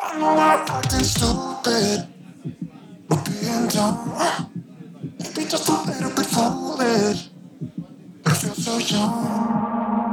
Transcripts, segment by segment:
I know we're acting stupid, we're being dumb. Maybe just a little bit foolish, but I feel so young.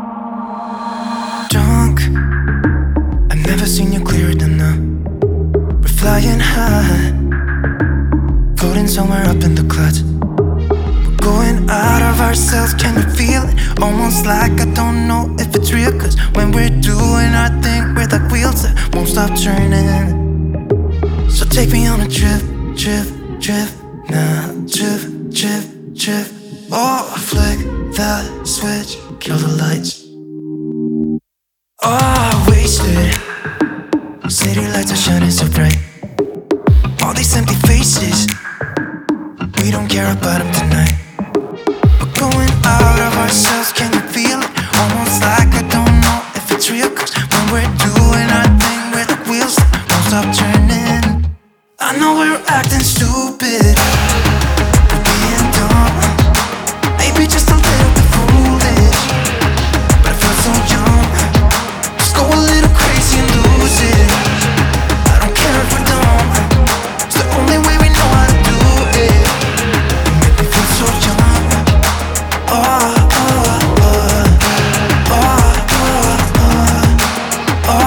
Drunk, I've never seen you clearer than now. We're flying high, floating somewhere up in the clouds. We're going out of ourselves, can you feel it? Almost like I don't know if it's real. Cause when we're doing our thing, we're like wheels that won't stop turning. So take me on a trip, trip, trip. Now trip, trip, trip. Oh, flick the switch, kill the lights. Oh, wasted. City lights are shining so bright. All these empty faces, we don't care about them tonight. We're going out of ourselves, can you feel it? Almost like I don't know if it's real. Cause when we're doing our thing, we're the wheels that won't stop turning. I know we're acting stupid, we're being dumb. Maybe just a little bit foolish, but I feel so young. Just go a little crazy and lose it. I don't care if we're dumb, it's the only way we know how to do it. You make me feel so young. Oh, oh, oh, oh, oh, oh, oh,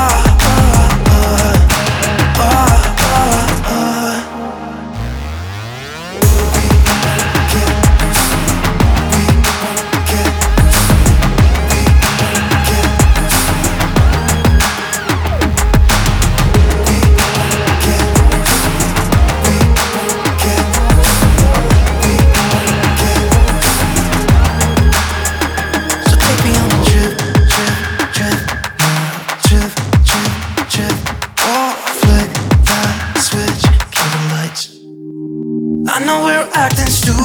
I know we're acting stupid.